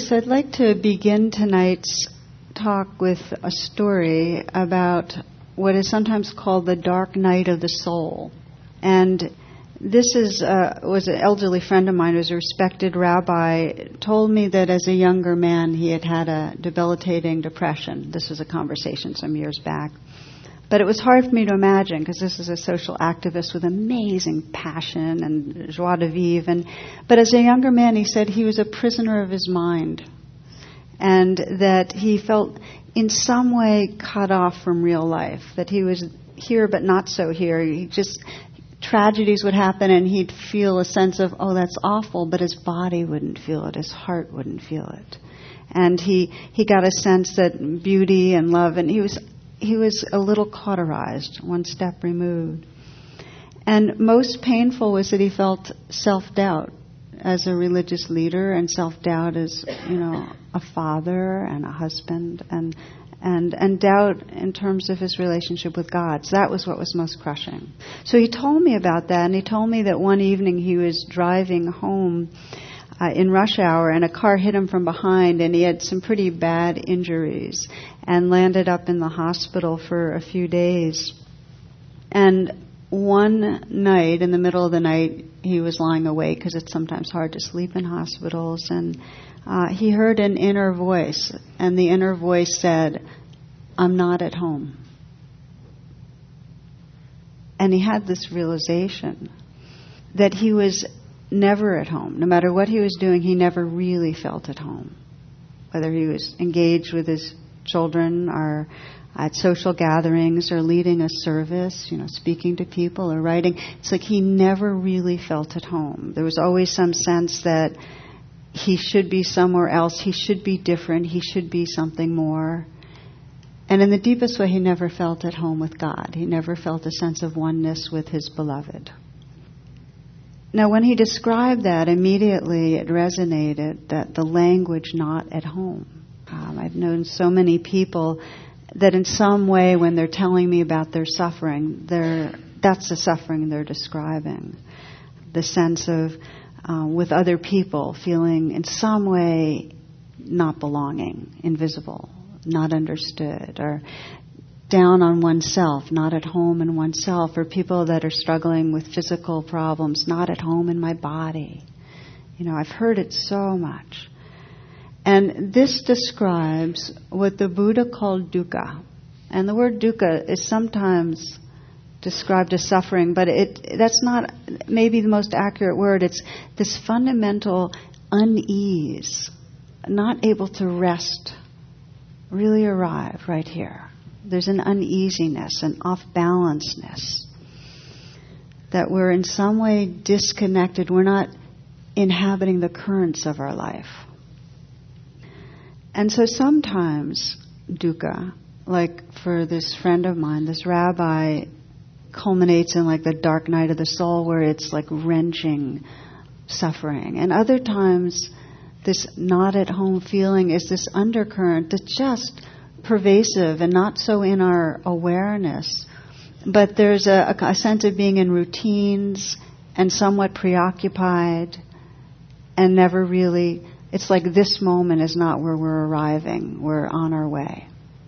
Bruce, I'd like to begin tonight's talk with a story about what is sometimes called the dark night of the soul. And this was an elderly friend of mine who's a respected rabbi, told me that as a younger man he had had a debilitating depression. This was a conversation some years back. But it was hard for me to imagine, because this is a social activist with amazing passion and joie de vivre. But as a younger man, he said he was a prisoner of his mind, and that he felt in some way cut off from real life, that he was here but not so here. Tragedies would happen and he'd feel a sense of, oh, that's awful, but his body wouldn't feel it, his heart wouldn't feel it. And he got a sense that beauty and love, and he was a little cauterized, one step removed. And most painful was that he felt self-doubt as a religious leader, and self-doubt as, a father and a husband, and doubt in terms of his relationship with God. So that was what was most crushing. So he told me about that, and he told me that one evening he was driving home in rush hour, and a car hit him from behind, and he had some pretty bad injuries and landed up in the hospital for a few days. And one night, in the middle of the night, he was lying awake, because it's sometimes hard to sleep in hospitals, and he heard an inner voice, and the inner voice said, "I'm not at home." And he had this realization that he was never at home. No matter what he was doing, he never really felt at home. Whether he was engaged with his children or at social gatherings or leading a service, speaking to people or writing, it's like he never really felt at home. There was always some sense that he should be somewhere else, he should be different, he should be something more. And in the deepest way, he never felt at home with God. He never felt a sense of oneness with his beloved. Now, when he described that, immediately it resonated, that the language "not at home." I've known so many people that in some way, when they're telling me about their suffering, that's the suffering they're describing. The sense of, with other people, feeling in some way not belonging, invisible, not understood, or down on oneself, not at home in oneself, or people that are struggling with physical problems, not at home in my body. I've heard it so much. And this describes what the Buddha called dukkha. And the word dukkha is sometimes described as suffering, but that's not maybe the most accurate word. It's this fundamental unease, not able to rest, really arrive right here. There's an uneasiness, an off-balancedness, that we're in some way disconnected. We're not inhabiting the currents of our life. And so sometimes dukkha, like for this friend of mine, this rabbi, culminates in like the dark night of the soul, where it's like wrenching suffering. And other times, this not at home feeling is this undercurrent that's just pervasive and not so in our awareness. But there's a sense of being in routines and somewhat preoccupied and never really, it's like this moment is not where we're arriving. We're on our way.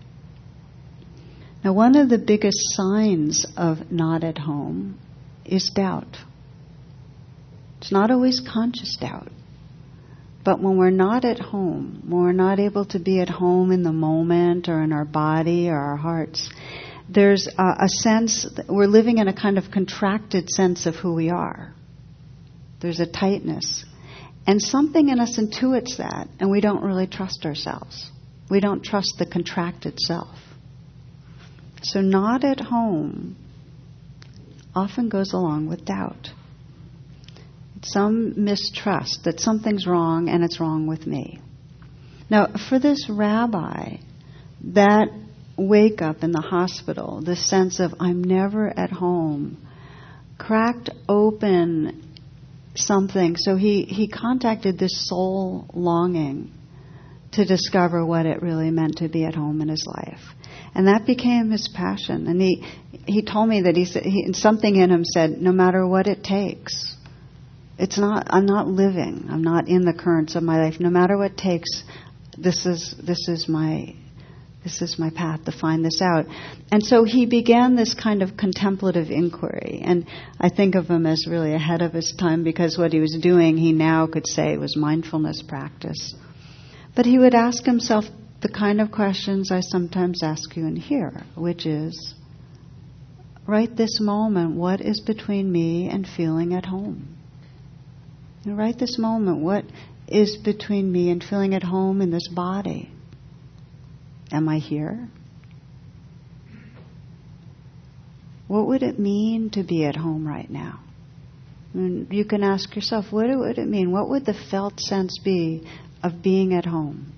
Now, one of the biggest signs of not at home is doubt. It's not always conscious doubt. But when we're not at home, when we're not able to be at home in the moment or in our body or our hearts, there's a sense that we're living in a kind of contracted sense of who we are. There's a tightness. And something in us intuits that, and we don't really trust ourselves. We don't trust the contracted self. So not at home often goes along with doubt. It's some mistrust that something's wrong and it's wrong with me. Now, for this rabbi, that wake up in the hospital, the sense of I'm never at home, cracked open something. So he contacted this soul longing to discover what it really meant to be at home in his life. And that became his passion. And he told me that something in him said, no matter what it takes, I'm not living. I'm not in the currents of my life. No matter what it takes, this is my path to find this out. And so he began this kind of contemplative inquiry. And I think of him as really ahead of his time, because what he was doing, he now could say was mindfulness practice. But he would ask himself the kind of questions I sometimes ask you in here, which is, right this moment, what is between me and feeling at home? And right this moment, what is between me and feeling at home in this body? Am I here? What would it mean to be at home right now? And you can ask yourself, what would it mean? What would the felt sense be of being at home?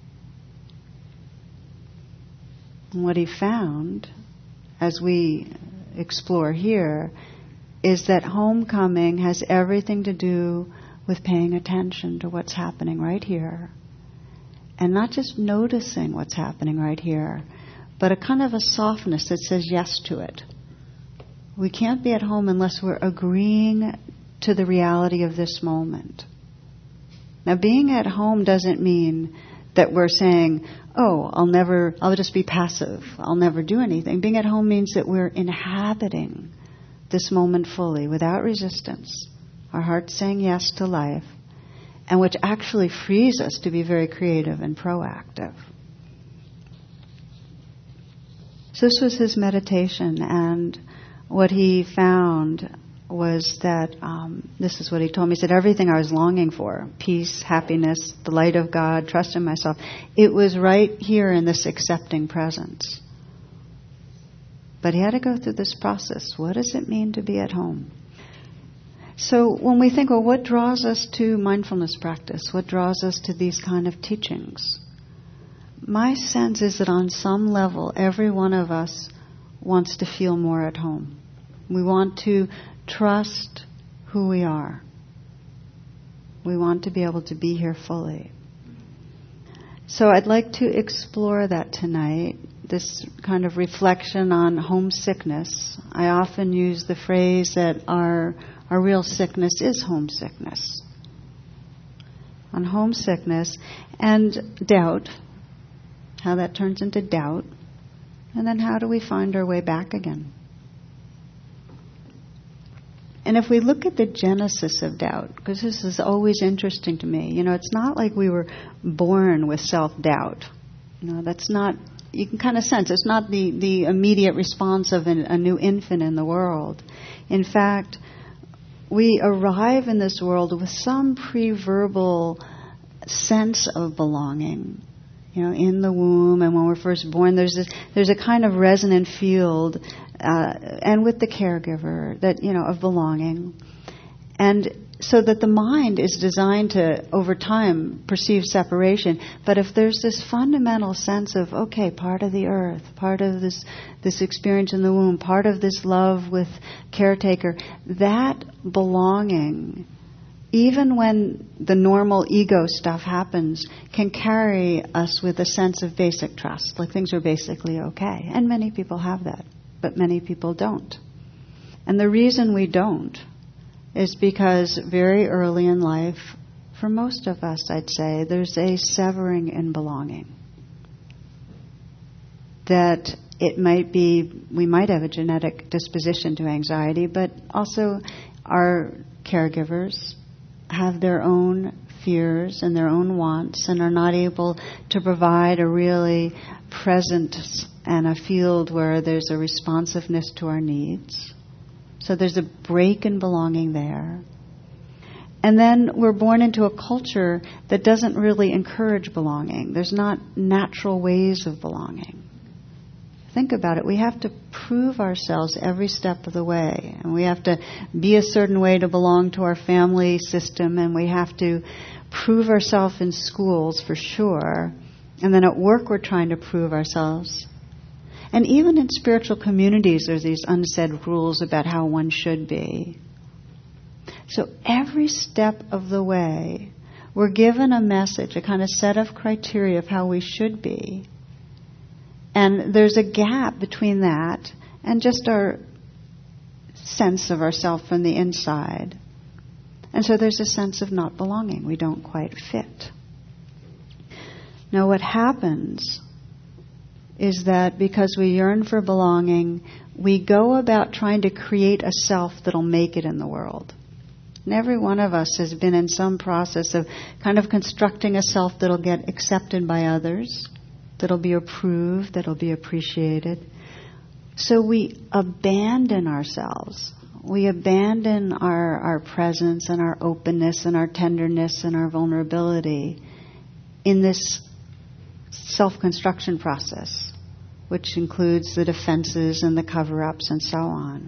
And what he found, as we explore here, is that homecoming has everything to do with paying attention to what's happening right here. And not just noticing what's happening right here, but a kind of a softness that says yes to it. We can't be at home unless we're agreeing to the reality of this moment. Now, being at home doesn't mean that we're saying, oh, I'll just be passive. I'll never do anything. Being at home means that we're inhabiting this moment fully, without resistance. Our heart's saying yes to life, and which actually frees us to be very creative and proactive. So this was his meditation, and what he found was that, this is what he told me, he said, everything I was longing for, peace, happiness, the light of God, trust in myself, it was right here in this accepting presence. But he had to go through this process. What does it mean to be at home? So when we think, well, what draws us to mindfulness practice? What draws us to these kind of teachings? My sense is that on some level, every one of us wants to feel more at home. We want to trust who we are. We want to be able to be here fully. So I'd like to explore that tonight, this kind of reflection on homesickness. I often use the phrase that our real sickness is homesickness. On homesickness and doubt, how that turns into doubt, and then how do we find our way back again? And if we look at the genesis of doubt, because this is always interesting to me, it's not like we were born with self-doubt. That's not, you can kind of sense, it's not the immediate response of a new infant in the world. In fact, we arrive in this world with some pre-verbal sense of belonging. In the womb, and when we're first born, there's a kind of resonant field, and with the caregiver that of belonging, and so that the mind is designed to, over time, perceive separation. But if there's this fundamental sense of, okay, part of the earth, part of this experience in the womb, part of this love with caretaker, that belonging, even when the normal ego stuff happens, can carry us with a sense of basic trust, like things are basically okay. And many people have that, but many people don't. And the reason we don't is because very early in life, for most of us, I'd say, there's a severing in belonging. That it might be, we might have a genetic disposition to anxiety, but also our caregivers have their own fears and their own wants and are not able to provide a really presence and a field where there's a responsiveness to our needs. So there's a break in belonging there. And then we're born into a culture that doesn't really encourage belonging. There's not natural ways of belonging. Think about it. We have to prove ourselves every step of the way. And we have to be a certain way to belong to our family system. And we have to prove ourselves in schools for sure. And then at work we're trying to prove ourselves. And even in spiritual communities there's these unsaid rules about how one should be. So every step of the way we're given a message, a kind of set of criteria of how we should be. And there's a gap between that and just our sense of ourself from the inside. And so there's a sense of not belonging. We don't quite fit. Now what happens is that because we yearn for belonging, we go about trying to create a self that'll make it in the world. And every one of us has been in some process of kind of constructing a self that'll get accepted by others, that'll be approved, that'll be appreciated. So we abandon ourselves. We abandon our presence and our openness and our tenderness and our vulnerability in this self-construction process, which includes the defenses and the cover-ups and so on.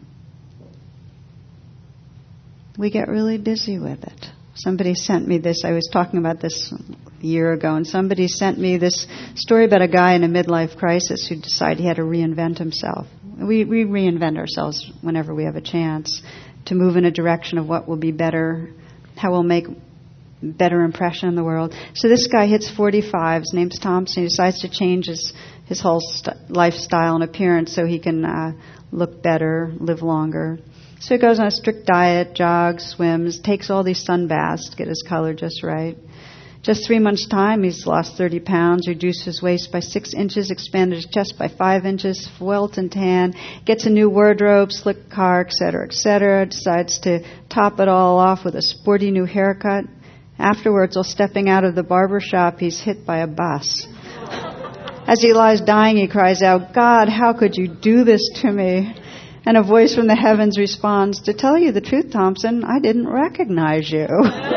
We get really busy with it. Somebody sent me this. I was talking about this a year ago, and somebody sent me this story about a guy in a midlife crisis who decided he had to reinvent himself. We reinvent ourselves whenever we have a chance to move in a direction of what will be better, how we'll make better impression in the world. So this guy hits 45, his name's Thompson. He decides to change his whole lifestyle and appearance so he can look better, live longer. So he goes on a strict diet, jogs, swims, takes all these sun baths to get his color just right. Just 3 months' time, he's lost 30 pounds, reduced his waist by 6 inches, expanded his chest by 5 inches, welt and tan, gets a new wardrobe, slick car, etc., etc., decides to top it all off with a sporty new haircut. Afterwards, while stepping out of the barber shop, he's hit by a bus. As he lies dying, he cries out, "God, how could you do this to me?" And a voice from the heavens responds, "To tell you the truth, Thompson, I didn't recognize you."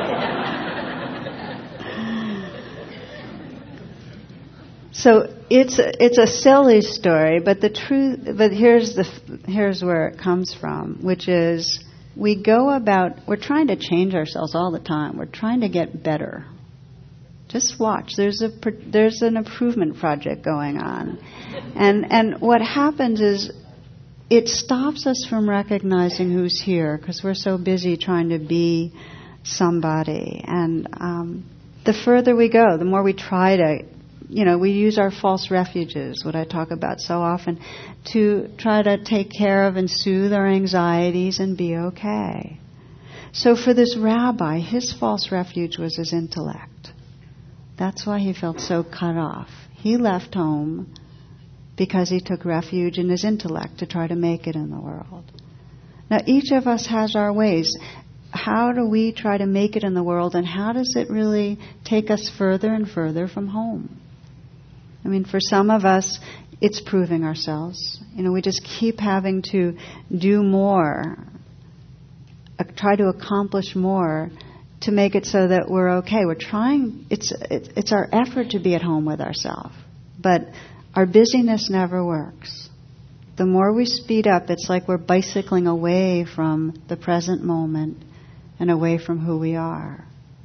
So it's a silly story, but here's where it comes from, which is we're trying to change ourselves all the time. We're trying to get better. Just watch. There's an improvement project going on. And what happens is it stops us from recognizing who's here because we're so busy trying to be somebody. And the further we go, the more we try to, we use our false refuges, what I talk about so often, to try to take care of and soothe our anxieties and be okay. So for this rabbi, his false refuge was his intellect. That's why he felt so cut off. He left home because he took refuge in his intellect to try to make it in the world. Now, each of us has our ways. How do we try to make it in the world, and how does it really take us further and further from home? I mean, for some of us, it's proving ourselves. We just keep having to do more, try to accomplish more to make it so that we're okay. We're trying, it's our effort to be at home with ourselves. But our busyness never works. The more we speed up, it's like we're bicycling away from the present moment and away from who we are.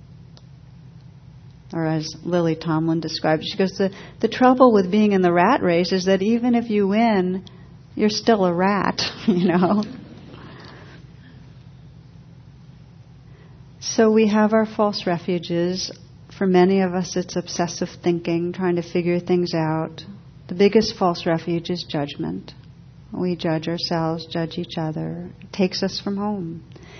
Or as Lily Tomlin describes, she goes, the trouble with being in the rat race is that even if you win, you're still a rat, So we have our false refuges. For many of us, it's obsessive thinking, trying to figure things out. The biggest false refuge is judgment. We judge ourselves, judge each other. It takes us from home.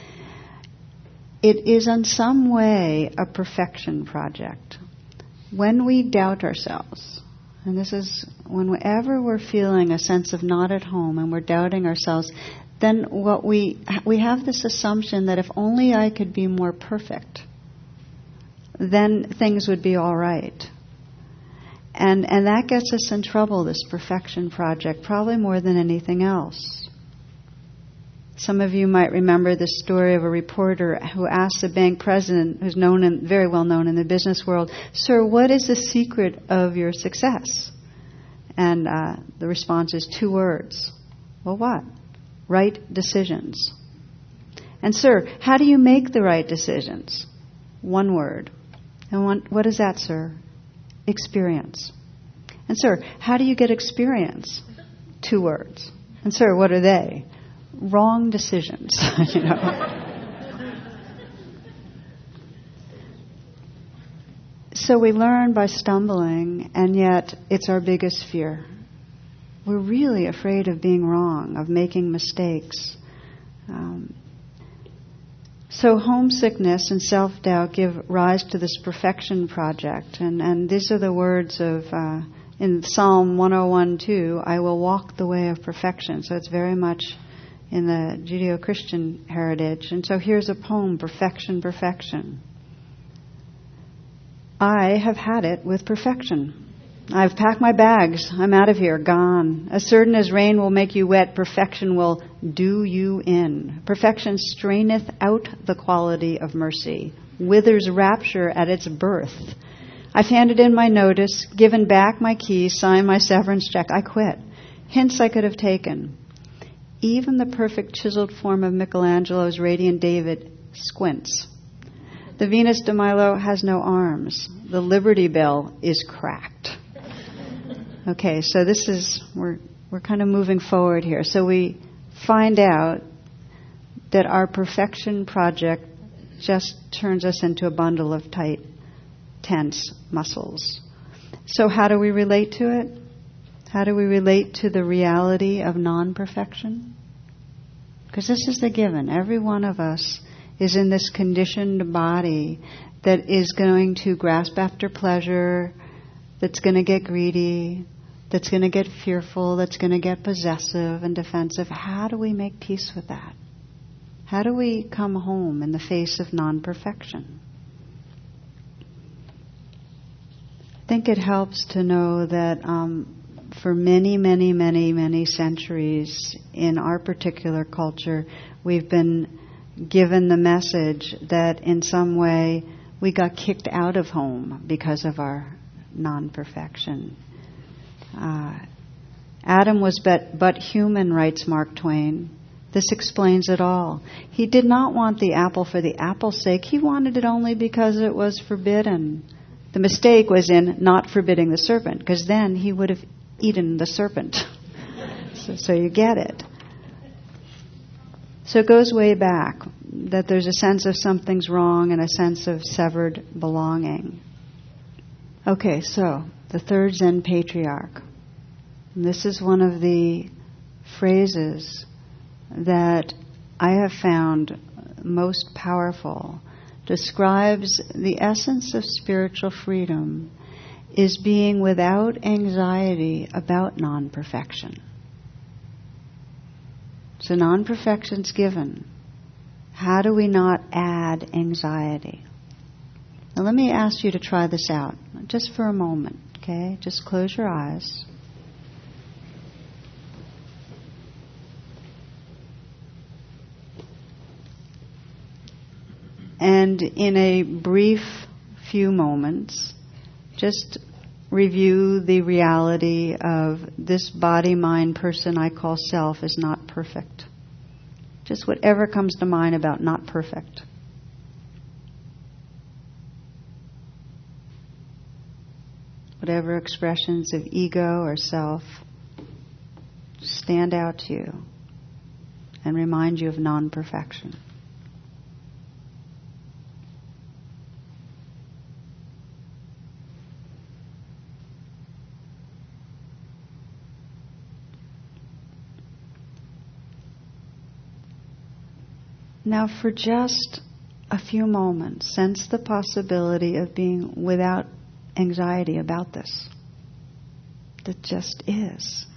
It is in some way a perfection project. When we doubt ourselves, and this is whenever we're feeling a sense of not at home and we're doubting ourselves, then what we have this assumption that if only I could be more perfect, then things would be all right. And that gets us in trouble, this perfection project, probably more than anything else. Some of you might remember the story of a reporter who asked the bank president, who's very well known in the business world, "Sir, what is the secret of your success?" And the response is 2 words. Well, what? Right decisions. And sir, how do you make the right decisions? 1 word. And what is that, sir? Experience. And sir, how do you get experience? 2 words. And sir, what are they? Wrong decisions. So we learn by stumbling, and yet it's our biggest fear. We're really afraid of being wrong, of making mistakes. So homesickness and self-doubt give rise to this perfection project. And these are the words of, in Psalm 101:2, I will walk the way of perfection. So it's very much in the Judeo-Christian heritage. And so here's a poem, Perfection, Perfection. I have had it with perfection. I've packed my bags. I'm out of here, gone. As certain as rain will make you wet, perfection will do you in. Perfection straineth out the quality of mercy, withers rapture at its birth. I've handed in my notice, given back my keys, signed my severance check. I quit. Hints I could have taken. Even the perfect chiseled form of Michelangelo's Radiant David squints. The Venus de Milo has no arms. The Liberty Bell is cracked. Okay, so this is, we're kind of moving forward here. So we find out that our perfection project just turns us into a bundle of tight, tense muscles. So how do we relate to it? How do we relate to the reality of non-perfection? Because this is the given. Every one of us is in this conditioned body that is going to grasp after pleasure, that's going to get greedy, that's going to get fearful, that's going to get possessive and defensive. How do we make peace with that? How do we come home in the face of non-perfection? I think it helps to know that for many, many, many, many centuries in our particular culture, we've been given the message that in some way we got kicked out of home because of our non-perfection. Adam was but human, writes Mark Twain. This explains it all. He did not want the apple for the apple's sake. He wanted it only because it was forbidden. The mistake was in not forbidding the serpent, because then he would have eaten the serpent. So you get it. So it goes way back, that there's a sense of something's wrong and a sense of severed belonging. Okay, so the third Zen patriarch. And this is one of the phrases that I have found most powerful. Describes the essence of spiritual freedom is being without anxiety about non-perfection. So non-perfection's given. How do we not add anxiety? Now let me ask you to try this out, just for a moment, okay? Just close your eyes. And in a brief few moments, just review the reality of this body, mind, person I call self is not perfect. Just whatever comes to mind about not perfect. Whatever expressions of ego or self stand out to you and remind you of non-perfection. Now for just a few moments, sense the possibility of being without anxiety about this. That just is.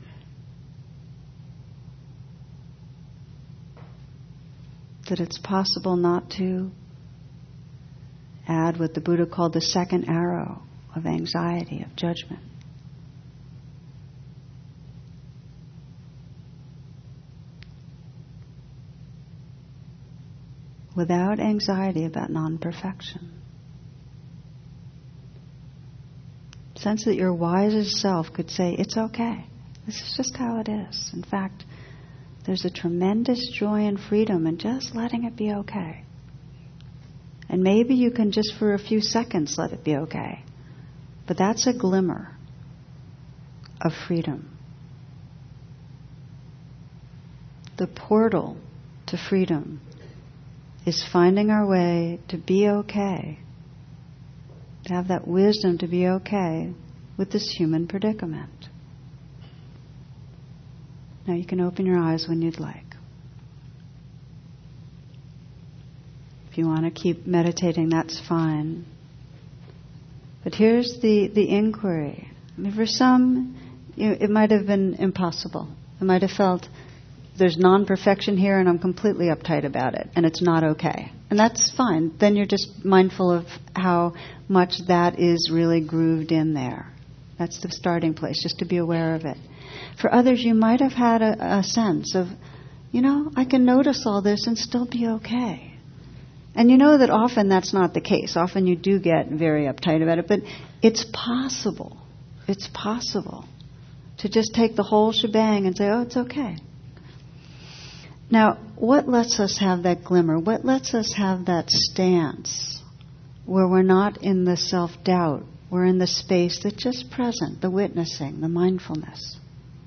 That it's possible not to add what the Buddha called the second arrow of anxiety, of judgment. Without anxiety about non-perfection. Sense that your wisest self could say, it's okay. This is just how it is. In fact, there's a tremendous joy and freedom in just letting it be okay. And maybe you can just for a few seconds let it be okay. But that's a glimmer of freedom. The portal to freedom is finding our way to be okay, to have that wisdom to be okay with this human predicament. Now you can open your eyes when you'd like. If you want to keep meditating, that's fine. But here's the inquiry. I mean, for some, it might have been impossible. It might have felt there's non-perfection here and I'm completely uptight about it and it's not okay. And that's fine. Then you're just mindful of how much that is really grooved in there. That's the starting place, just to be aware of it. For others, you might have had a sense of, I can notice all this and still be okay. And you know that often that's not the case. Often you do get very uptight about it, but it's possible. It's possible to just take the whole shebang and say, oh, it's okay. Now, what lets us have that glimmer? What lets us have that stance where we're not in the self-doubt? We're in the space that's just present, the witnessing, the mindfulness.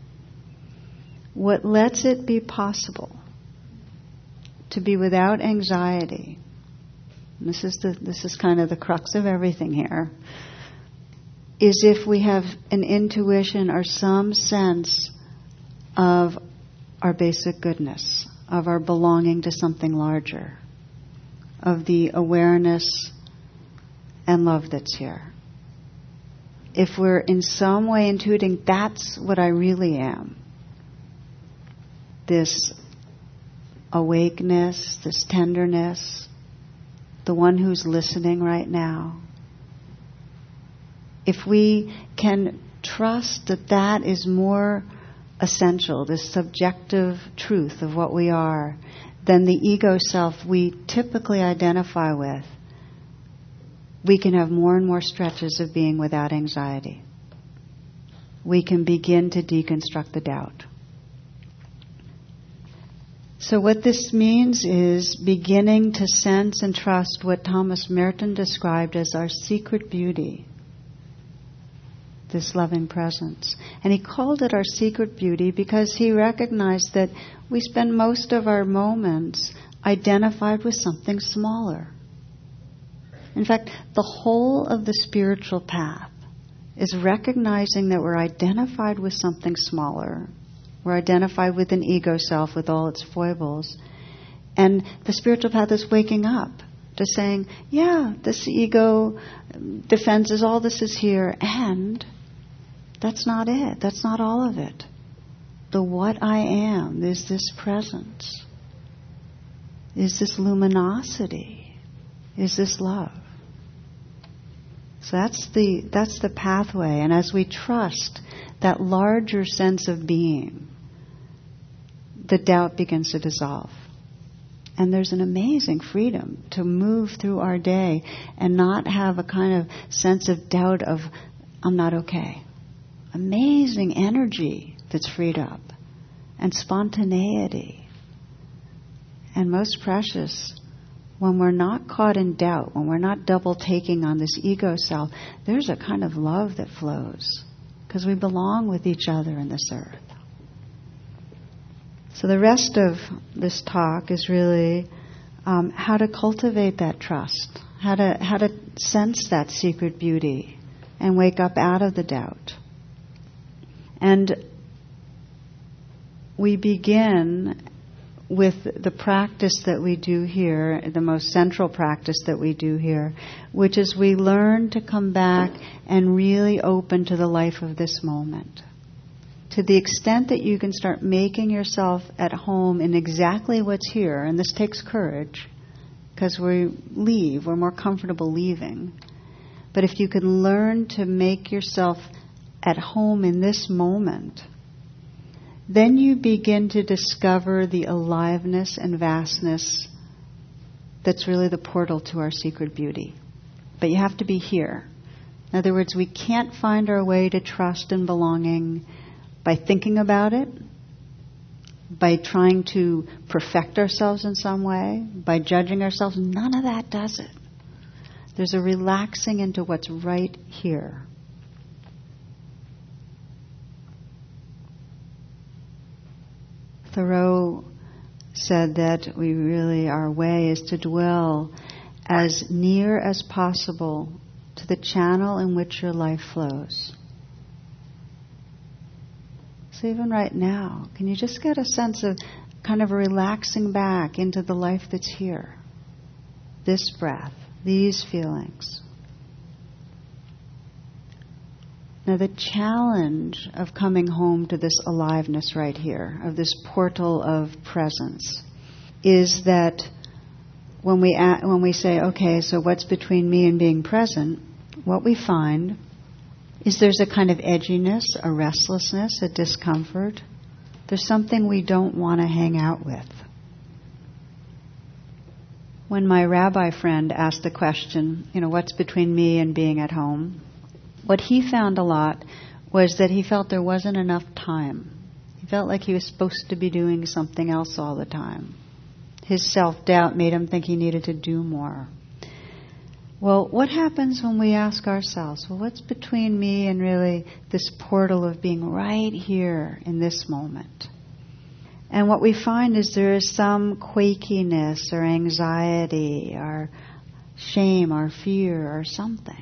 What lets it be possible to be without anxiety, and this is kind of the crux of everything here, is if we have an intuition or some sense of our basic goodness, of our belonging to something larger, of the awareness and love that's here. If we're in some way intuiting that's what I really am, this awakeness, this tenderness, the one who's listening right now, if we can trust that is more essential, this subjective truth of what we are, than the ego self we typically identify with, we can have more and more stretches of being without anxiety. We can begin to deconstruct the doubt. So what this means is beginning to sense and trust what Thomas Merton described as our secret beauty, this loving presence. And he called it our secret beauty because he recognized that we spend most of our moments identified with something smaller. In fact, the whole of the spiritual path is recognizing that we're identified with something smaller. We're identified with an ego self with all its foibles. And the spiritual path is waking up to saying, yeah, this ego defenses all this is here, and that's not it. That's not all of it. The what I am is this presence, is this luminosity, is this love. So that's the pathway. And as we trust that larger sense of being, the doubt begins to dissolve. And there's an amazing freedom to move through our day and not have a kind of sense of doubt of, I'm not okay. Amazing energy that's freed up. And spontaneity. And most precious, when we're not caught in doubt, when we're not double taking on this ego self, there's a kind of love that flows. Because we belong with each other in this earth. So the rest of this talk is really how to cultivate that trust, how to sense that secret beauty and wake up out of the doubt. And we begin with the practice that we do here, the most central practice that we do here, which is we learn to come back and really open to the life of this moment. To the extent that you can start making yourself at home in exactly what's here, and this takes courage, because we're more comfortable leaving. But if you can learn to make yourself at home in this moment, then you begin to discover the aliveness and vastness that's really the portal to our secret beauty. But you have to be here. In other words, we can't find our way to trust and belonging by thinking about it, by trying to perfect ourselves in some way, by judging ourselves. None of that does it. There's a relaxing into what's right here. Thoreau said that our way is to dwell as near as possible to the channel in which your life flows. So even right now, can you just get a sense of kind of relaxing back into the life that's here? this breath, these feelings. Now the challenge of coming home to this aliveness right here, of this portal of presence, is that when we say, okay, so what's between me and being present, what we find is there's a kind of edginess, a restlessness, a discomfort. There's something we don't want to hang out with. When my rabbi friend asked the question, what's between me and being at home, what he found a lot was that he felt there wasn't enough time. He felt like he was supposed to be doing something else all the time. His self-doubt made him think he needed to do more. Well, what happens when we ask ourselves, what's between me and really this portal of being right here in this moment? And what we find is there is some quakiness or anxiety or shame or fear or something.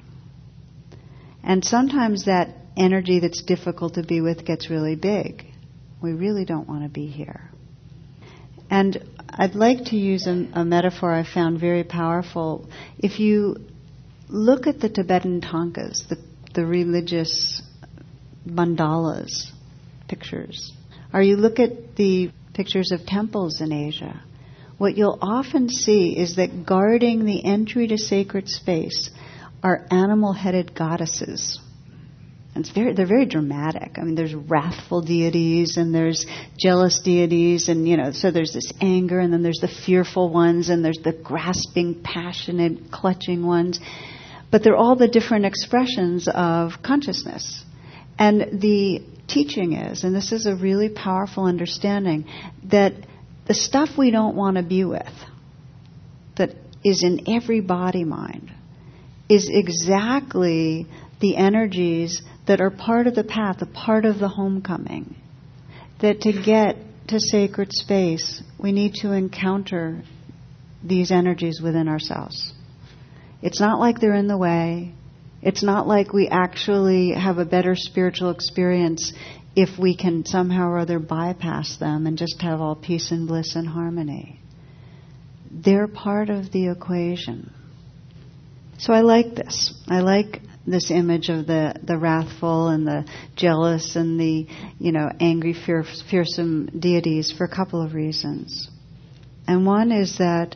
And sometimes that energy that's difficult to be with gets really big. We really don't want to be here. And I'd like to use a metaphor I found very powerful. If you look at the Tibetan thangkas, the religious mandalas pictures, or you look at the pictures of temples in Asia, what you'll often see is that guarding the entry to sacred space are animal-headed goddesses. And they're very dramatic. I mean, there's wrathful deities and there's jealous deities, and so there's this anger, and then there's the fearful ones, and there's the grasping, passionate, clutching ones. But they're all the different expressions of consciousness. And the teaching is, and this is a really powerful understanding, that the stuff we don't want to be with, that is in every body mind, is exactly the energies that are part of the path, a part of the homecoming. That to get to sacred space, we need to encounter these energies within ourselves. It's not like they're in the way. It's not like we actually have a better spiritual experience if we can somehow or other bypass them and just have all peace and bliss and harmony. They're part of the equation. So I like this. I like this image of the wrathful and the jealous and the, angry, fearsome deities for a couple of reasons. And one is that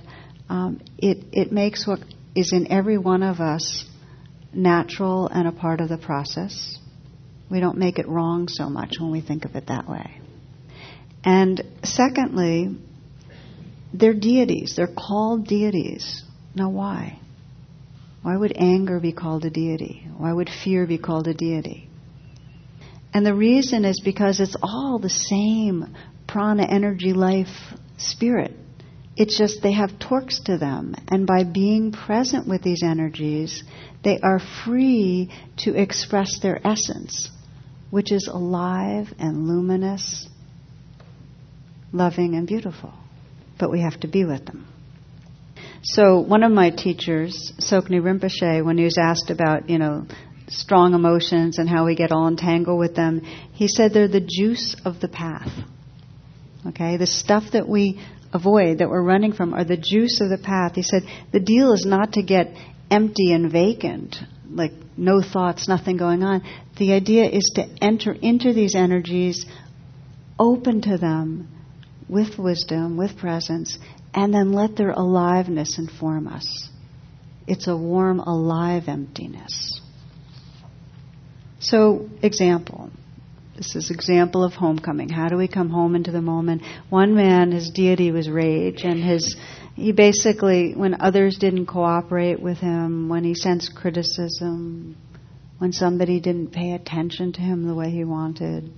it makes what is in every one of us natural and a part of the process. We don't make it wrong so much when we think of it that way. And secondly, they're deities. They're called deities. Now why? Why would anger be called a deity? Why would fear be called a deity? And the reason is because it's all the same prana, energy, life, spirit. It's just they have torques to them. And by being present with these energies, they are free to express their essence, which is alive and luminous, loving and beautiful. But we have to be with them. So one of my teachers, Tsoknyi Rinpoche, when he was asked about, strong emotions and how we get all entangled with them, he said they're the juice of the path. Okay, the stuff that we avoid, that we're running from, are the juice of the path. He said the deal is not to get empty and vacant, like no thoughts, nothing going on. The idea is to enter into these energies, open to them, with wisdom, with presence, and then let their aliveness inform us. It's a warm, alive emptiness. So, example. This is example of homecoming. How do we come home into the moment? One man, his deity was rage, and he basically, when others didn't cooperate with him, when he sensed criticism, when somebody didn't pay attention to him the way he wanted,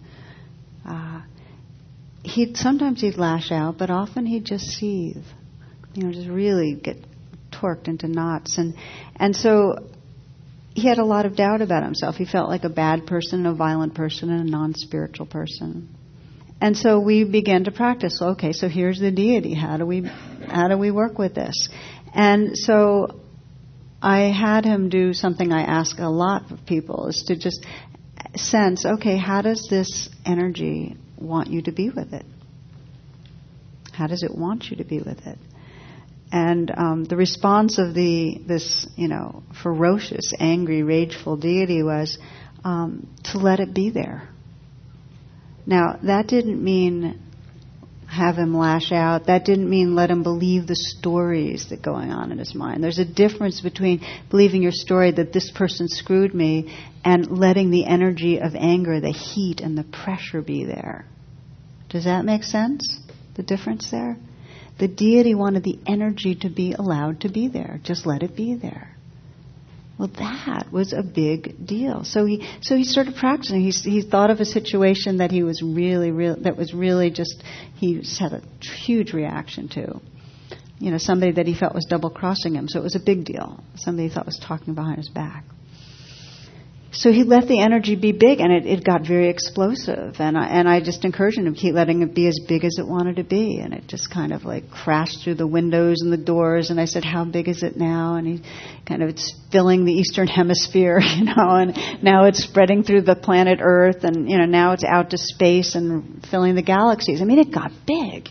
sometimes he'd lash out, but often he'd just seethe, just really get torqued into knots. And so he had a lot of doubt about himself. He felt like a bad person, a violent person, and a non-spiritual person. And so we began to practice. Okay, so here's the deity. How do we work with this? And so I had him do something I ask a lot of people, is to just sense, okay, how does this energy want you to be with it? How does it want you to be with it? And the response of this ferocious, angry, rageful deity was to let it be there. Now, that didn't mean have him lash out. That didn't mean let him believe the stories that are going on in his mind. There's a difference between believing your story that this person screwed me and letting the energy of anger, the heat and the pressure be there. Does that make sense? The difference there? The deity wanted the energy to be allowed to be there. Just let it be there. Well, that was a big deal. So he started practicing. He thought of a situation that he was really had a huge reaction to. Somebody that he felt was double crossing him. So it was a big deal. Somebody he thought was talking behind his back. So he let the energy be big, and it got very explosive. And I just encouraged him to keep letting it be as big as it wanted to be. And it just kind of like crashed through the windows and the doors. And I said, "How big is it now?" And it's filling the Eastern Hemisphere, and now it's spreading through the planet Earth, and now it's out to space and filling the galaxies. I mean, it got big,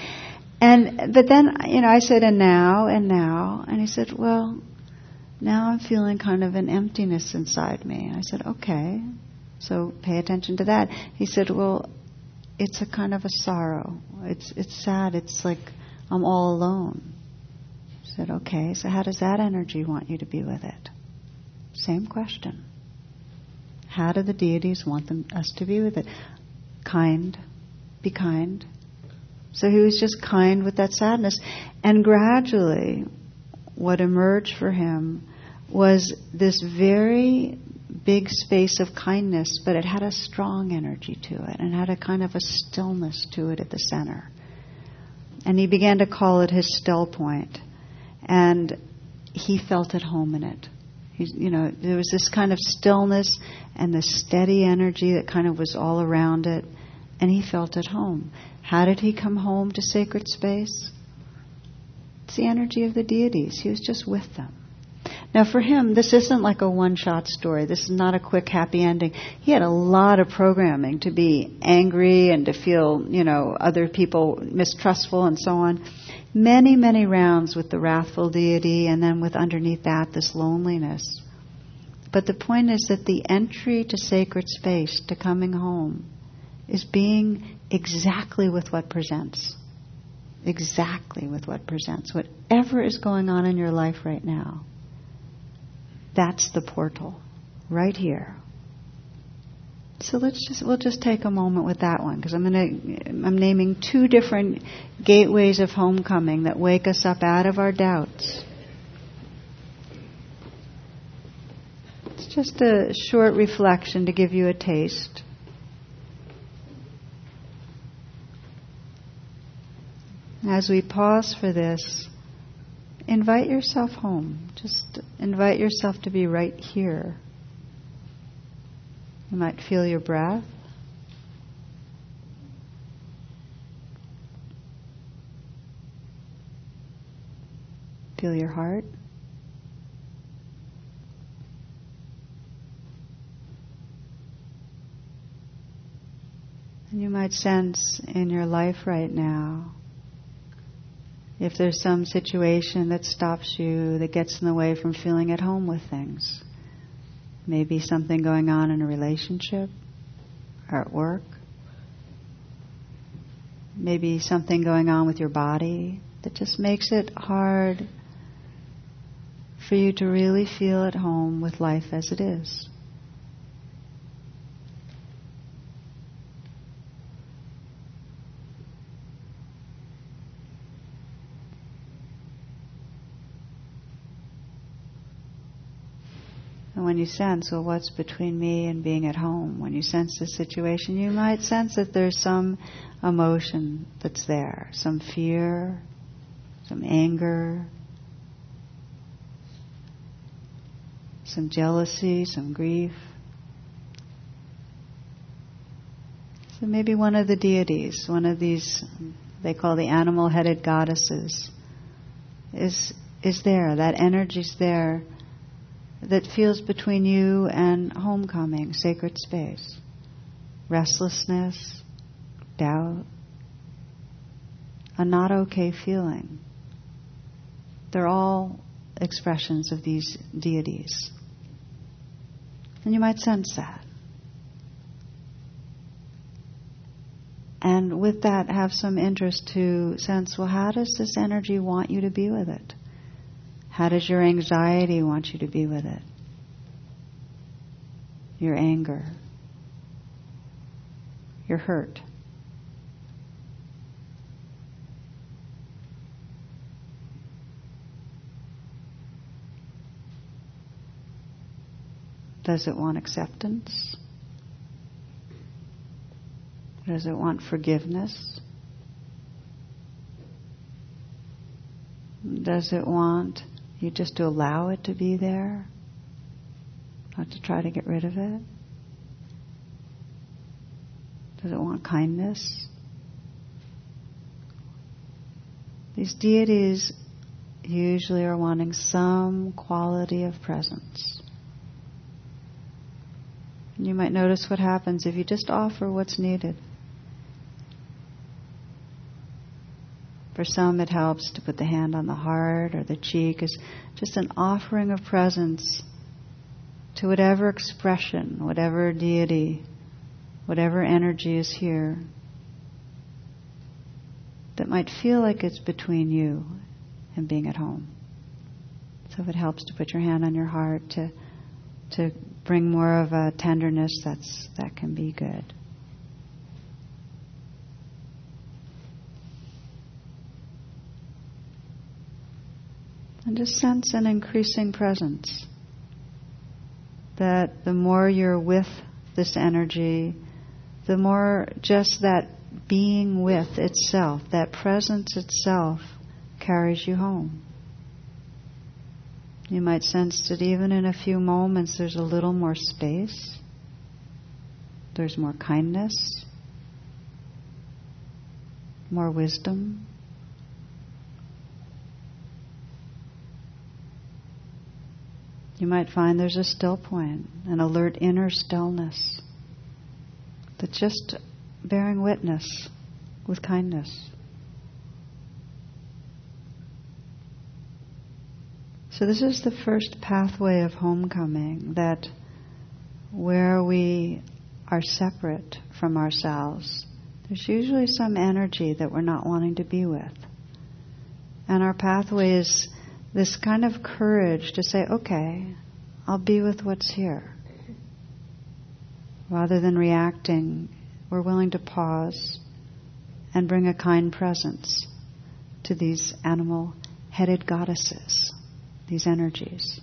but then I said, "And now," and he said, "Well, now I'm feeling kind of an emptiness inside me." And I said, "Okay, so pay attention to that." He said, "Well, it's a kind of a sorrow. It's sad. It's like I'm all alone." I said, "Okay, so how does that energy want you to be with it?" Same question. How do the deities want us to be with it? Kind. Be kind. So he was just kind with that sadness. And gradually, what emerged for him was this very big space of kindness, but it had a strong energy to it and had a kind of a stillness to it at the center. And he began to call it his still point. And he felt at home in it. There was this kind of stillness and the steady energy that kind of was all around it. And he felt at home. How did he come home to sacred space? It's the energy of the deities. He was just with them. Now for him, this isn't like a one-shot story. This is not a quick happy ending. He had a lot of programming to be angry and to feel, other people mistrustful and so on. Many, many rounds with the wrathful deity, and then with underneath that, this loneliness. But the point is that the entry to sacred space, to coming home, is being exactly with what presents. Exactly with what presents. Whatever is going on in your life right now, that's the portal, right here. So we'll just take a moment with that one, because I'm naming 2 different gateways of homecoming that wake us up out of our doubts. It's just a short reflection to give you a taste. As we pause for this, invite yourself home. Just invite yourself to be right here. You might feel your breath. Feel your heart. And you might sense in your life right now, if there's some situation that stops you, that gets in the way from feeling at home with things. Maybe something going on in a relationship or at work. Maybe something going on with your body that just makes it hard for you to really feel at home with life as it is. And when you sense, well, what's between me and being at home? When you sense this situation, you might sense that there's some emotion that's there. Some fear, some anger, some jealousy, some grief. So maybe one of the deities, one of these, they call the animal-headed goddesses, is there. That energy's there, that feels between you and homecoming, sacred space. Restlessness, doubt, a not okay feeling. They're all expressions of these deities. And you might sense that. And with that, have some interest to sense, well, how does this energy want you to be with it? How does your anxiety want you to be with it? Your anger, your hurt. Does it want acceptance? Does it want forgiveness? Does it want you just to allow it to be there? Not to try to get rid of it? Does it want kindness? These deities usually are wanting some quality of presence. And you might notice what happens if you just offer what's needed. For some, it helps to put the hand on the heart or the cheek as just an offering of presence to whatever expression, whatever deity, whatever energy is here that might feel like it's between you and being at home. So if it helps to put your hand on your heart to bring more of a tenderness, that can be good. And just sense an increasing presence. That the more you're with this energy, the more just that being with itself, that presence itself, carries you home. You might sense that even in a few moments there's a little more space, there's more kindness, more wisdom. You might find there's a still point, an alert inner stillness that's just bearing witness with kindness. So this is the first pathway of homecoming, that where we are separate from ourselves, there's usually some energy that we're not wanting to be with. And our pathway is this kind of courage to say, okay, I'll be with what's here. Rather than reacting, we're willing to pause and bring a kind presence to these animal-headed goddesses, these energies.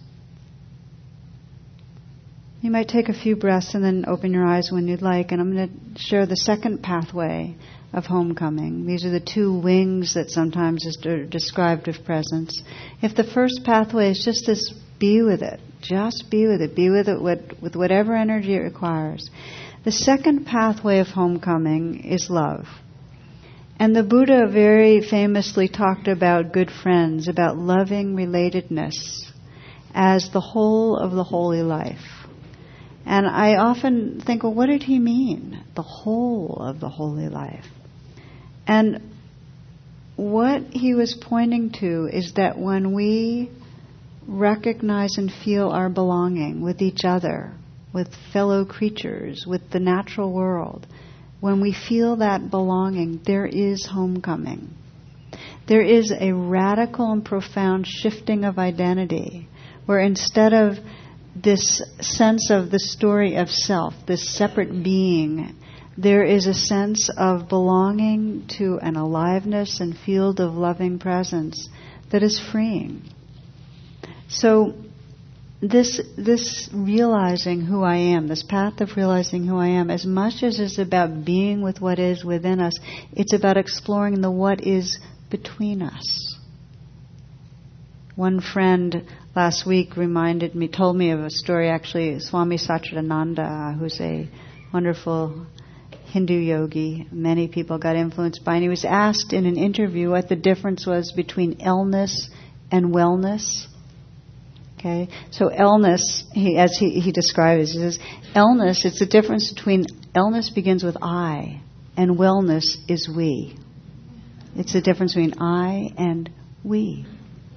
You might take a few breaths and then open your eyes when you'd like, and I'm going to share the second pathway of homecoming. These are the two wings that sometimes is described of presence. If the first pathway is just this, be with it, just be with it with whatever energy it requires. The second pathway of homecoming is love. And the Buddha very famously talked about good friends, about loving relatedness as the whole of the holy life. And I often think, well, what did he mean? The whole of the holy life. And what he was pointing to is that when we recognize and feel our belonging with each other, with fellow creatures, with the natural world, when we feel that belonging, there is homecoming. There is a radical and profound shifting of identity, where instead of this sense of the story of self, this separate being, there is a sense of belonging to an aliveness and field of loving presence that is freeing. So this realizing who I am, this path of realizing who I am, as much as it's about being with what is within us, it's about exploring the what is between us. One friend last week told me of a story, actually, Swami Satchidananda, who's a wonderful Hindu yogi, many people got influenced by, and he was asked in an interview what the difference was between illness and wellness. Okay, so illness, as he describes, he says, illness, it's the difference between, illness begins with I, and wellness is we. It's the difference between I and we.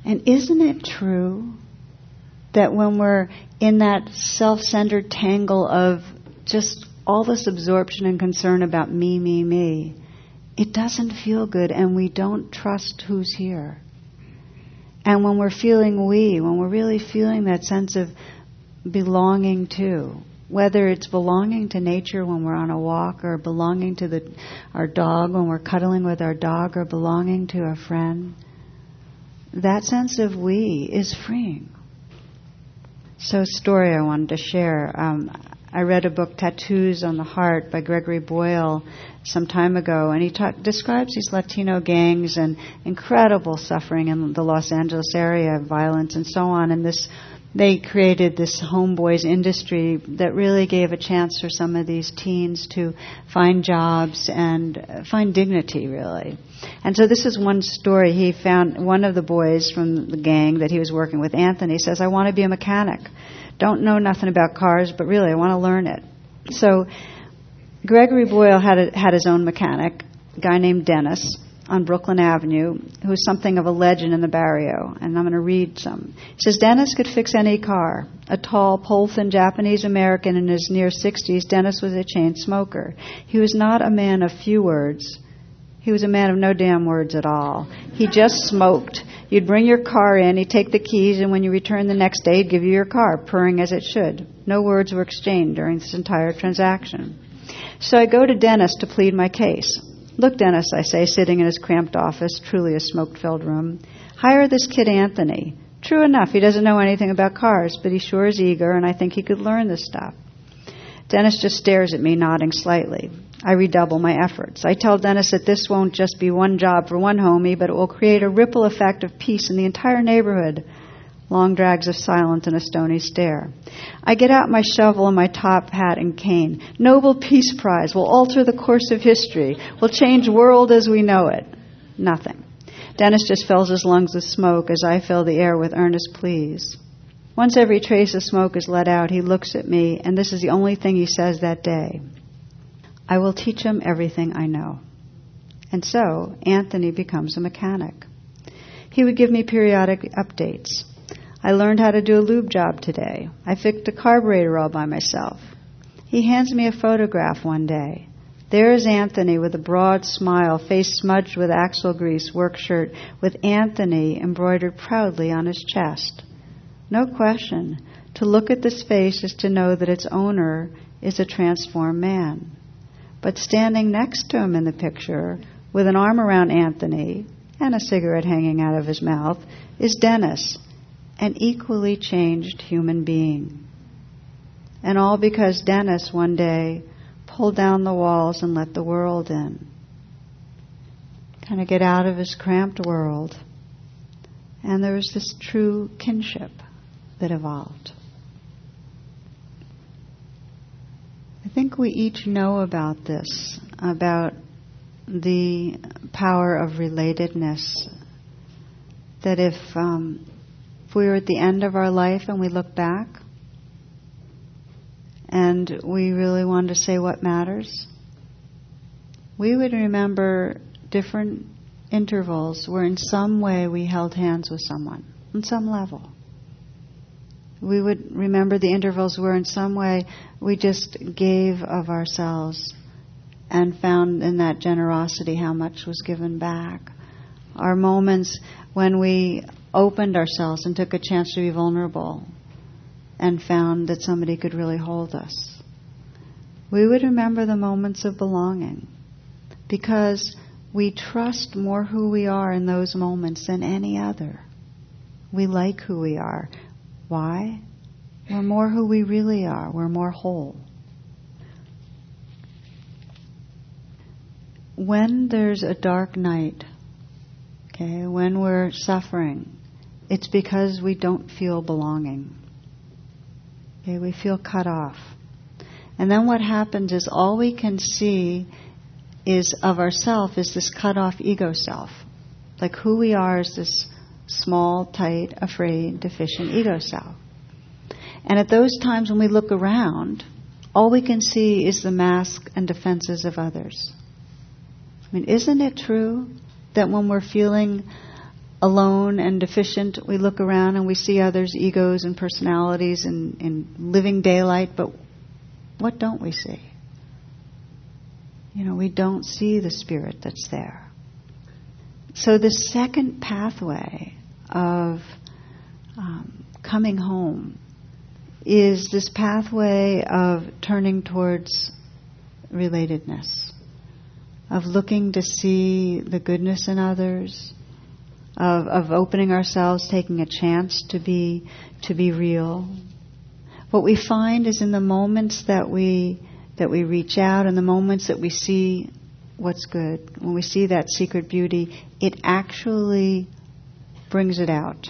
And isn't it true that when we're in that self-centered tangle of just all this absorption and concern about me, it doesn't feel good and we don't trust who's here. And when we're feeling when we're really feeling that sense of belonging to, whether it's belonging to nature when we're on a walk, or belonging to our dog when we're cuddling with our dog, or belonging to a friend, that sense of we is freeing. So a story I wanted to share. I read a book, Tattoos on the Heart, by Gregory Boyle some time ago, and he describes these Latino gangs and incredible suffering in the Los Angeles area, violence and so on. And they created this homeboys industry that really gave a chance for some of these teens to find jobs and find dignity, really. And so this is one story. He found one of the boys from the gang that he was working with, Anthony, says, I want to be a mechanic. Don't know nothing about cars, but really I want to learn it. So Gregory Boyle had his own mechanic, a guy named Dennis, on Brooklyn Avenue, who was something of a legend in the barrio. And I'm going to read some. He says, Dennis could fix any car. A tall, pole-thin Japanese-American in his near 60s, Dennis was a chain smoker. He was not a man of few words. He was a man of no damn words at all. He just smoked. You'd bring your car in, he'd take the keys, and when you returned the next day, he'd give you your car, purring as it should. No words were exchanged during this entire transaction. So I go to Dennis to plead my case. Look, Dennis, I say, sitting in his cramped office, truly a smoke-filled room. Hire this kid Anthony. True enough, he doesn't know anything about cars, but he sure is eager, and I think he could learn this stuff. Dennis just stares at me, nodding slightly. I redouble my efforts. I tell Dennis that this won't just be one job for one homie, but it will create a ripple effect of peace in the entire neighborhood. Long drags of silence and a stony stare. I get out my shovel and my top hat and cane. Nobel Peace Prize will alter the course of history, will change world as we know it. Nothing. Dennis just fills his lungs with smoke as I fill the air with earnest pleas. Once every trace of smoke is let out, he looks at me, and this is the only thing he says that day. I will teach him everything I know. And so, Anthony becomes a mechanic. He would give me periodic updates. I learned how to do a lube job today. I fixed a carburetor all by myself. He hands me a photograph one day. There is Anthony with a broad smile, face smudged with axle grease, work shirt, with Anthony embroidered proudly on his chest. No question, to look at this face is to know that its owner is a transformed man. But standing next to him in the picture, with an arm around Anthony and a cigarette hanging out of his mouth, is Dennis, an equally changed human being. And all because Dennis one day pulled down the walls and let the world in. Kind of get out of his cramped world. And there was this true kinship that evolved. I think we each know about this, about the power of relatedness. That if we were at the end of our life and we look back and we really wanted to say what matters, we would remember different intervals where in some way we held hands with someone, on some level. We would remember the intervals where in some way we just gave of ourselves and found in that generosity how much was given back. Our moments when we opened ourselves and took a chance to be vulnerable and found that somebody could really hold us. We would remember the moments of belonging because we trust more who we are in those moments than any other. We like who we are. Why? We're more who we really are. We're more whole. When there's a dark night, okay, when we're suffering, it's because we don't feel belonging. Okay, we feel cut off. And then what happens is all we can see is of ourself is this cut off ego self. Like who we are is this small, tight, afraid, deficient ego self. And at those times when we look around, all we can see is the mask and defenses of others. I mean, isn't it true that when we're feeling alone and deficient, we look around and we see others' egos and personalities in living daylight, but what don't we see? We don't see the spirit that's there. So the second pathway of coming home is this pathway of turning towards relatedness, of looking to see the goodness in others, of opening ourselves, taking a chance to be real. What we find is in the moments that we reach out, and the moments that we see what's good, when we see that secret beauty, it actually brings it out.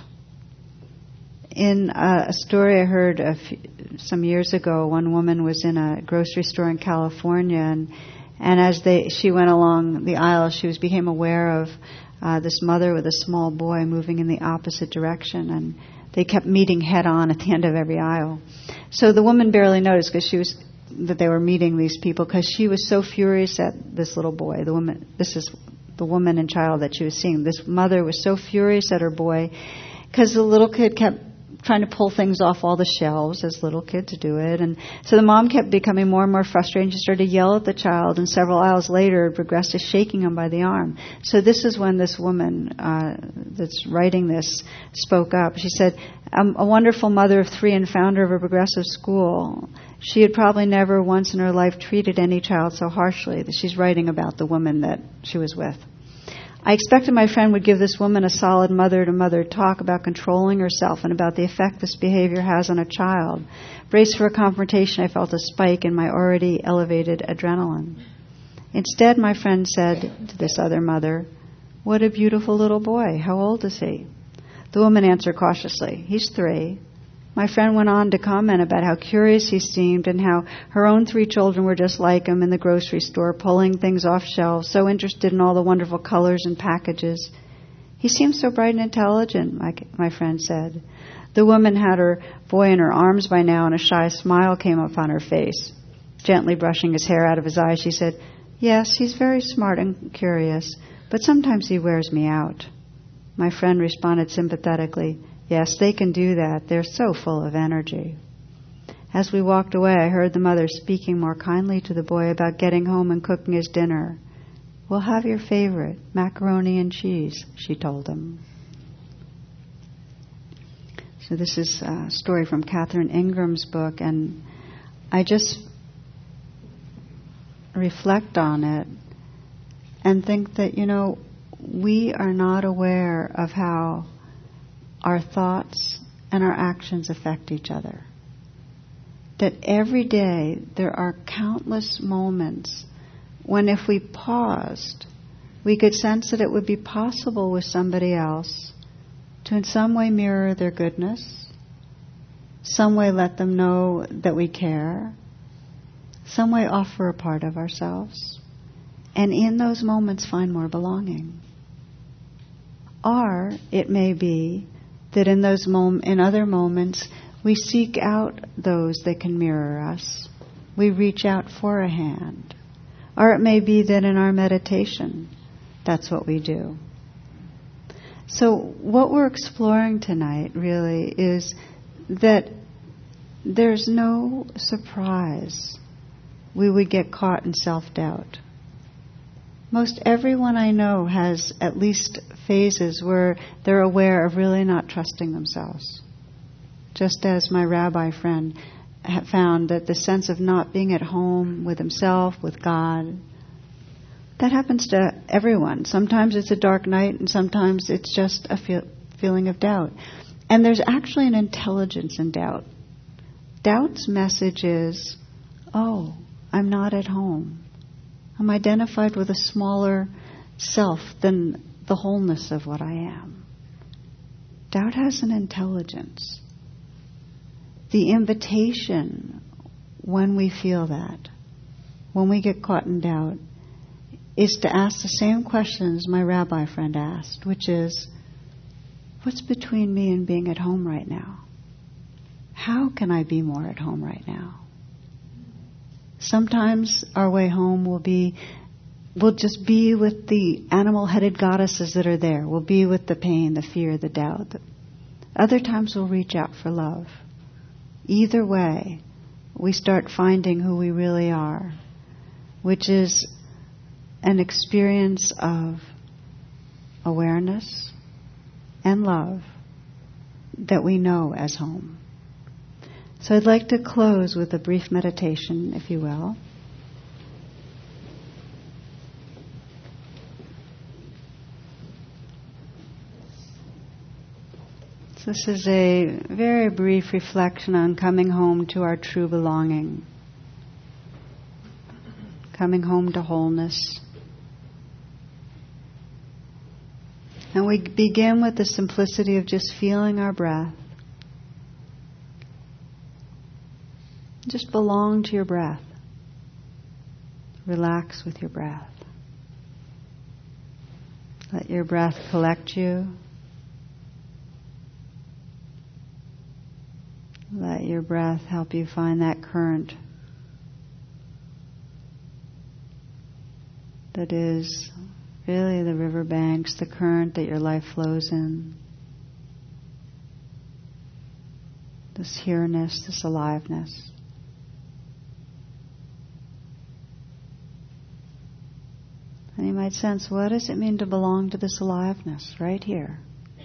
In a story I heard some years ago, one woman was in a grocery store in California, and as she went along the aisle, she became aware of this mother with a small boy moving in the opposite direction, and they kept meeting head on at the end of every aisle. So the woman barely noticed that they were meeting these people, because she was so furious at this little boy. This is the woman and child that she was seeing. This mother was so furious at her boy because the little kid kept trying to pull things off all the shelves, as little kids do it. And so the mom kept becoming more and more frustrated, and she started to yell at the child, and several aisles later it progressed to shaking him by the arm. So this is when this woman that's writing this spoke up. She said, a wonderful mother of 3 and founder of a progressive school, she had probably never once in her life treated any child so harshly. That she's writing about the woman that she was with. I expected my friend would give this woman a solid mother-to-mother talk about controlling herself and about the effect this behavior has on a child. Braced for a confrontation, I felt a spike in my already elevated adrenaline. Instead, my friend said to this other mother, "What a beautiful little boy. How old is he?" The woman answered cautiously, "He's 3. My friend went on to comment about how curious he seemed and how her own 3 children were just like him in the grocery store, pulling things off shelves, so interested in all the wonderful colors and packages. He seems so bright and intelligent, my friend said. The woman had her boy in her arms by now, and a shy smile came upon her face. Gently brushing his hair out of his eyes, she said, "Yes, he's very smart and curious, but sometimes he wears me out." My friend responded sympathetically, "Yes, they can do that. They're so full of energy." As we walked away, I heard the mother speaking more kindly to the boy about getting home and cooking his dinner. "We'll have your favorite, macaroni and cheese," she told him. So this is a story from Catherine Ingram's book, and I just reflect on it and think that, we are not aware of how our thoughts and our actions affect each other. That every day there are countless moments when if we paused, we could sense that it would be possible with somebody else to in some way mirror their goodness, some way let them know that we care, some way offer a part of ourselves, and in those moments find more belonging. Or it may be that in other moments we seek out those that can mirror us. We reach out for a hand. Or it may be that in our meditation, that's what we do. So what we're exploring tonight really is that there's no surprise we would get caught in self-doubt. Most everyone I know has at least phases where they're aware of really not trusting themselves. Just as my rabbi friend found that the sense of not being at home with himself, with God, that happens to everyone. Sometimes it's a dark night, and sometimes it's just a feeling of doubt. And there's actually an intelligence in doubt. Doubt's message is, oh, I'm not at home. I'm identified with a smaller self than the wholeness of what I am. Doubt has an intelligence. The invitation, when we feel that, when we get caught in doubt, is to ask the same questions my rabbi friend asked, which is, what's between me and being at home right now? How can I be more at home right now? Sometimes our way home will be we'll just be with the animal-headed goddesses that are there. We'll be with the pain, the fear, the doubt. Other times we'll reach out for love. Either way, we start finding who we really are, which is an experience of awareness and love that we know as home. So I'd like to close with a brief meditation, if you will. So this is a very brief reflection on coming home to our true belonging, coming home to wholeness. And we begin with the simplicity of just feeling our breath. Just belong to your breath. Relax with your breath. Let your breath collect you. Let your breath help you find that current that is really the riverbanks, the current that your life flows in. This here-ness, this aliveness. And you might sense, what does it mean to belong to this aliveness right here?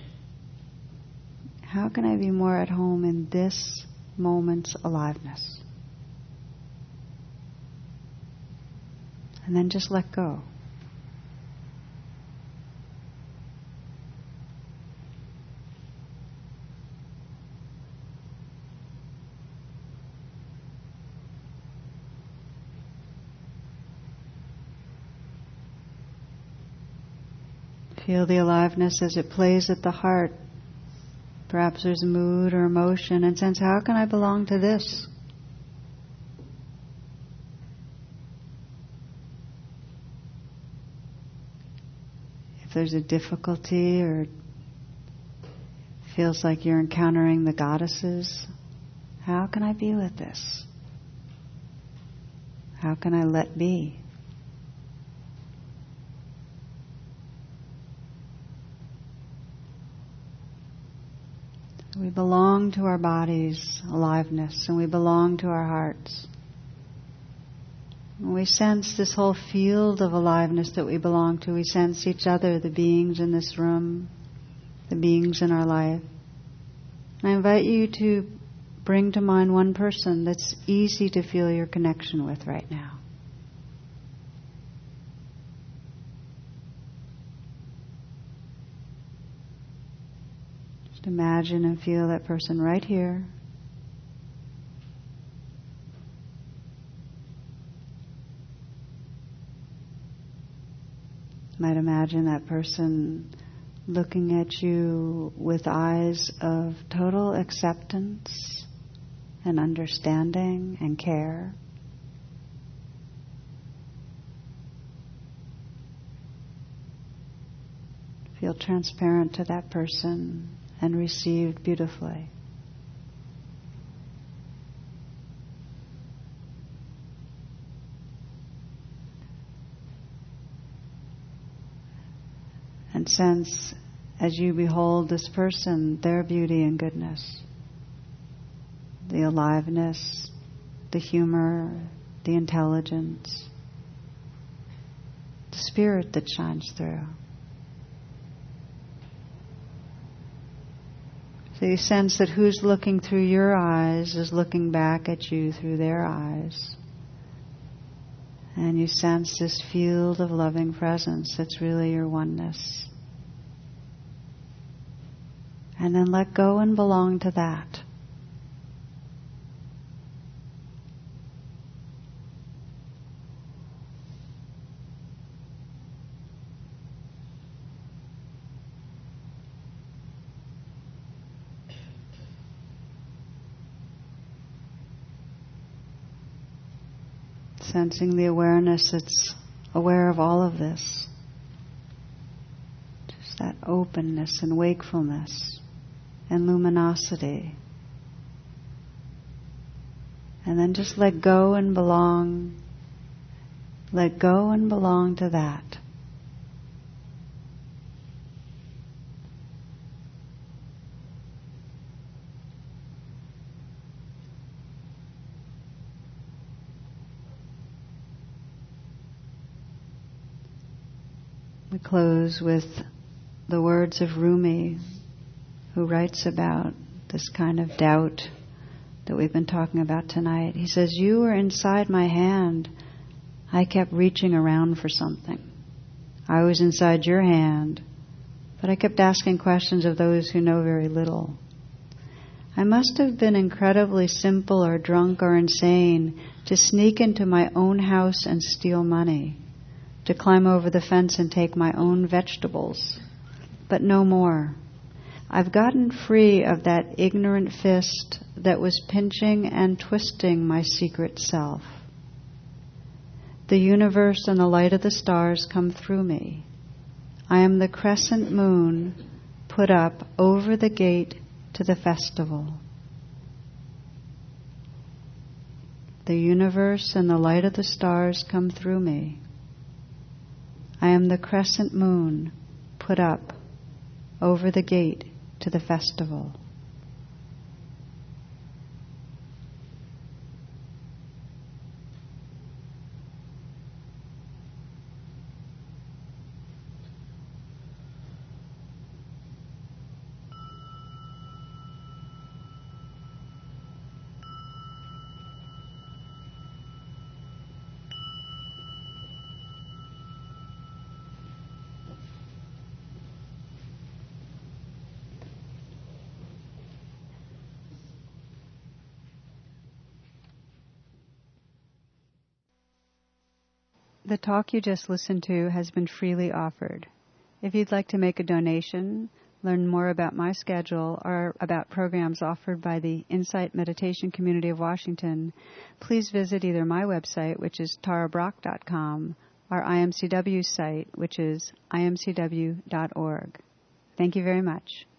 How can I be more at home in this moment's aliveness? And then just let go. Feel the aliveness as it plays at the heart. Perhaps there's a mood or emotion, and sense, how can I belong to this? If there's a difficulty or feels like you're encountering the goddesses, how can I be with this? How can I let be? We belong to our body's aliveness, and we belong to our hearts. When we sense this whole field of aliveness that we belong to, we sense each other, the beings in this room, the beings in our life. And I invite you to bring to mind one person that's easy to feel your connection with right now. Just imagine and feel that person right here. You might imagine that person looking at you with eyes of total acceptance and understanding and care. Feel transparent to that person and received beautifully. And sense, as you behold this person, their beauty and goodness, the aliveness, the humor, the intelligence, the spirit that shines through. So you sense that who's looking through your eyes is looking back at you through their eyes. And you sense this field of loving presence that's really your oneness. And then let go and belong to that. Sensing the awareness that's aware of all of this. Just that openness and wakefulness and luminosity. And then just let go and belong Let go and belong to that. We close with the words of Rumi, who writes about this kind of doubt that we've been talking about tonight. He says, "You were inside my hand. I kept reaching around for something. I was inside your hand, but I kept asking questions of those who know very little. I must have been incredibly simple or drunk or insane to sneak into my own house and steal money, to climb over the fence and take my own vegetables, but no more. I've gotten free of that ignorant fist that was pinching and twisting my secret self. The universe and the light of the stars come through me. I am the crescent moon put up over the gate to the festival. The universe and the light of the stars come through me. I am the crescent moon put up over the gate to the festival." The talk you just listened to has been freely offered. If you'd like to make a donation, learn more about my schedule, or about programs offered by the Insight Meditation Community of Washington, please visit either my website, which is tarabrach.com, or IMCW's site, which is imcw.org. Thank you very much.